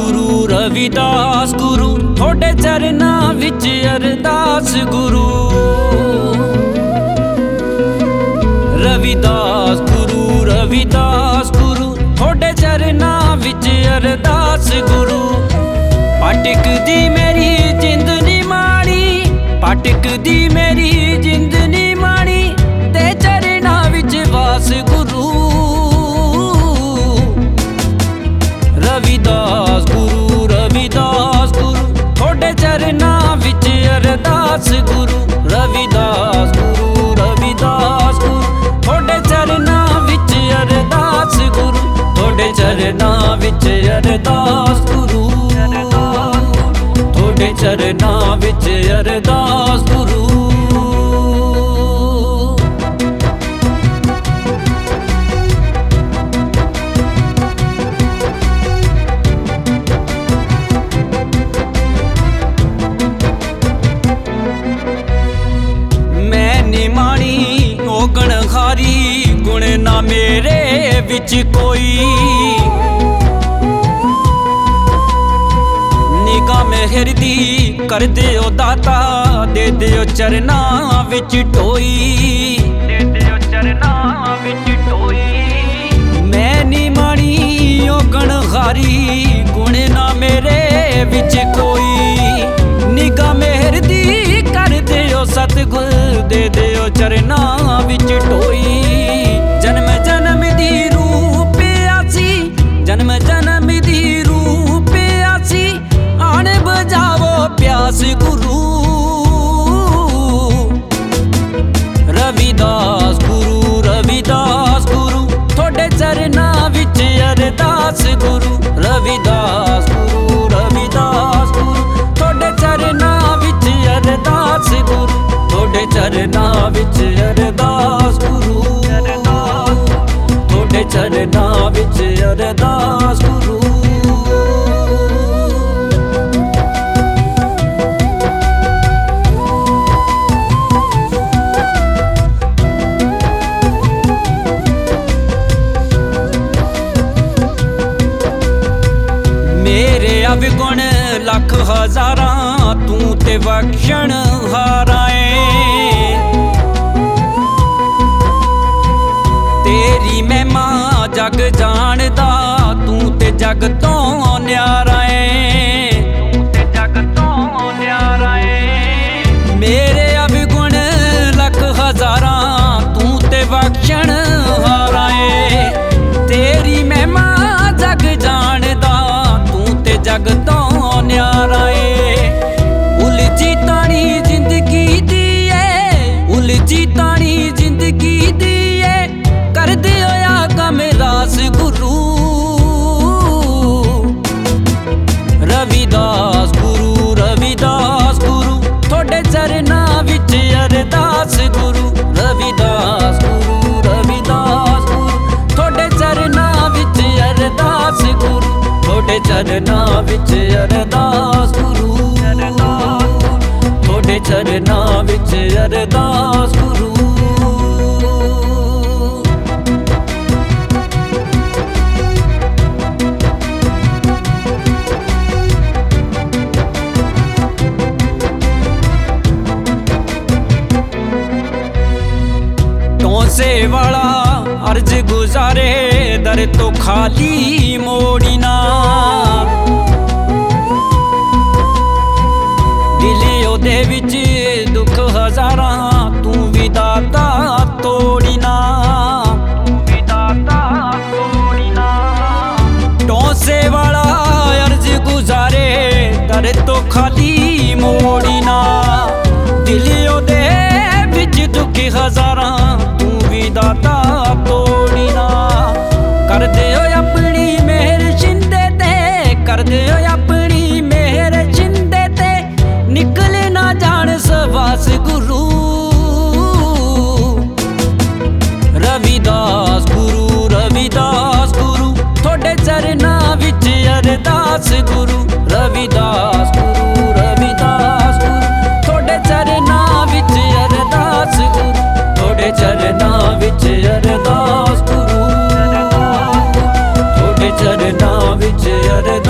ਗੁਰੂ ਰਵਿਦਾਸ ਗੁਰੂ ਤੁਹਾਡੇ ਚਰਨਾਂ ਵਿੱਚ ਅਰਦਾਸ ਗੁਰੂ ਰਵਿਦਾਸ ਗੁਰੂ ਤੁਹਾਡੇ ਚਰਨਾਂ ਵਿੱਚ ਅਰਦਾਸ ਗੁਰੂ ਭਟਕਦੀ ਮੇਰੀ ਜਿੰਦ ਨੀ ਮਾੜੀ ਭਟਕਦੀ ਮੇਰੀ ਜਿੰਦ ਨੀ ਮਾੜੀ ਤੇ ਚਰਨਾਂ ਵਿੱਚ ਵਾਸ ਗੁਰੂ ਰਵਿਦਾਸ ਗੁਰੂ ਤੁਹਾਡੇ ਚਰਨਾਂ ਵਿੱਚ ਅਰਦਾਸ ਗੁਰੂ ਰਵਿਦਾਸ ਗੁਰੂ ਤੁਹਾਡੇ ਚਰਨਾਂ ਵਿੱਚ ਅਰਦਾਸ ਗੁਰੂ ਤੁਹਾਡੇ ਚਰਨਾਂ ਵਿੱਚ ਅਰਦਾਸ ਗੁਰੂ ਤੁਹਾਡੇ ਚਰਨਾਂ ਵਿੱਚ ਅਰਦਾਸ ਗੁਰੂ ਗੁਣ ਨਾ ਮੇਰੇ ਵਿੱਚ ਕੋਈ ਨਿਗਾਹ ਮਿਹਰ ਦੀ ਕਰ ਦਿਓ ਦਾਤਾ ਦੇ ਦਿਓ ਚਰਨਾਂ ਵਿੱਚ ਢੋਈ ਦੇ ਦਿਓ ਚਰਨਾਂ ਵਿੱਚ ਢੋਈ ਮੈਂ ਨੀ ਮਾਣੀ ਉਹ ਗਣਹਾਰੀ ਗੁਣ ਨਾ ਮੇਰੇ ਵਿੱਚ ਕੋਈ ਨਿਗਾਹ ਮਿਹਰ ਦੀ ਕਰ ਦਿਓ ਸਤਿਗੁਰ ਦੇ ਦਿਓ ਚਰਨਾਂ ਵਿੱਚ ਢੋਈ ਜਨਮ ਜਨਮ ਦੀ ਰੂਪ ਆਸੀ ਜਨਮ ਜਨਮ ਦੀ ਰੂਪ ਆਸੀ ਆਣ ਬਜਾਵੋ ਪਿਆਸ ਗੁਰੂ ਰਵਿਦਾਸ ਗੁਰੂ ਤੁਹਾਡੇ ਚਰਨਾਂ ਵਿੱਚ ਅਰਦਾਸ ਗੁਰੂ ਰਵਿਦਾਸ ਗੁਰੂ ਤੁਹਾਡੇ ਚਰਨਾਂ ਵਿੱਚ ਅਰਦਾਸ ਗੁਰੂ ਤੁਹਾਡੇ ਚਰਨਾਂ ਵਿੱਚ ਅਰਦਾਸ ਗੁਰੂ ਤੁਹਾਡੇ ਚਰਨਾਂ ਵਿੱਚ ਅਰਦਾਸ ਗੁਰੂ ਮੇਰੇ ਅਵਗੁਣ ਲੱਖ ਹਜ਼ਾਰਾਂ ਤੂੰ ਤੇ ਬਖਸ਼ਣ ਹਾਰਾ ਏ ਤੇਰੀ ਮਹਿਮਾ ਜਗ ਜਾਣਦਾ ਤੂੰ ਤੇ ਜਗ ਤੋਂ ਨਿਆਰਾ ਏ ਤੂੰ ਤੇ ਜਗ ਤੋਂ ਨਿਆਰਾ ਏ ਮੇਰੇ ਅਵਗੁਣ ਲੱਖ ਹਜ਼ਾਰਾਂ ਤੂੰ ਤੇ ਬਖਸ਼ਣ ਹਾਰਾ ਏ ਤੇਰੀ ਮਹਿਮਾ ਜਗ ਜਾਣਦਾ ਜਗ ਤੋਂ ਨਿਆਰਾ ਏ ਉਲਝੀ ਤਾਣੀ ਜ਼ਿੰਦਗੀ ਦੀ ਏ ਉਲਝੀ ਤਾਣੀ ਜ਼ਿੰਦਗੀ ਦੀ ਏ ਕਰਦੇ ਹੋਇਆ ਕਮ ਰਾਸ ਗੁਰੂ ਰਵਿਦਾਸ ਗੁਰੂ ਤੁਹਾਡੇ ਚਰਨਾਂ ਵਿੱਚ ਅਰਦਾਸ ਗੁਰੂ ਰਵਿਦਾਸ ਗੁਰੂ ਤੁਹਾਡੇ ਚਰਨਾਂ ਵਿੱਚ ਅਰਦਾਸ ਗੁਰੂ ਤੁਹਾਡੇ ਚਰਨਾਂ ਵਿੱਚ ਅਰਦਾਸ ਗੁਰੂ ਤੁਹਾਡੇ ਚਰਨਾਂ ਵਿੱਚ ਅਰਦਾਸ ਗੁਰੂ ਟੌਂਸੇ ਵਾਲਾ ਅਰਜ਼ ਗੁਜ਼ਾਰੇ ਦਰ ਤੋਂ ਖਾਲੀ ਮੋੜੀ ਨਾ ਦਿਲ ਉਹਦੇ ਵਿੱਚ ਦੁੱਖ ਹਜ਼ਾਰਾਂ ਤੂੰ ਵੀ ਦਾਤਾ ਤੋੜੀ ਨਾ ਟੌਂਸੇ ਵਾਲਾ ਅਰਜ਼ ਗੁਜ਼ਾਰੇ ਦਰ ਤੋਂ ਖਾਲੀ ਮੋੜੀ ਨਾ ਦਿਲ ਉਹਦੇ ਵਿੱਚ ਦੁੱਖ ਹਜ਼ਾਰਾਂ ਤੂੰ ਵੀ ਦਾਤਾ ਤੋੜੀ ਨਾ ਕਰਦੇ ਹੋ ਆਪਣੀ ਮਿਹਰ ਛਿੰਦੇ ਤੇ ਕਰਦੇ ਹੋ ਆਪਣੀ ਮਿਹਰ ਛਿੰਦੇ ਤੇ ਨਿਕਲੇ ਨਾ ਜਾਣ ਸਵਾਸ ਗੁਰੂ ਰਵਿਦਾਸ ਗੁਰੂ ਤੁਹਾਡੇ ਚਰਨਾਂ ਵਿੱਚ ਅਰਦਾਸ ਗੁਰੂ ਰਵਿਦਾਸ ਗੁਰੂ ਤੁਹਾਡੇ ਚਰਨਾਂ ਵਿੱਚ ਅਰਦਾਸ ਗੁਰੂ ਤੁਹਾਡੇ ਚਰਨਾਂ ਵਿੱਚ ਅਰਦਾਸ ਗੁਰੂ ਤੁਹਾਡੇ ਚਰਨਾਂ ਵਿੱਚ ਅਰਦਾਸ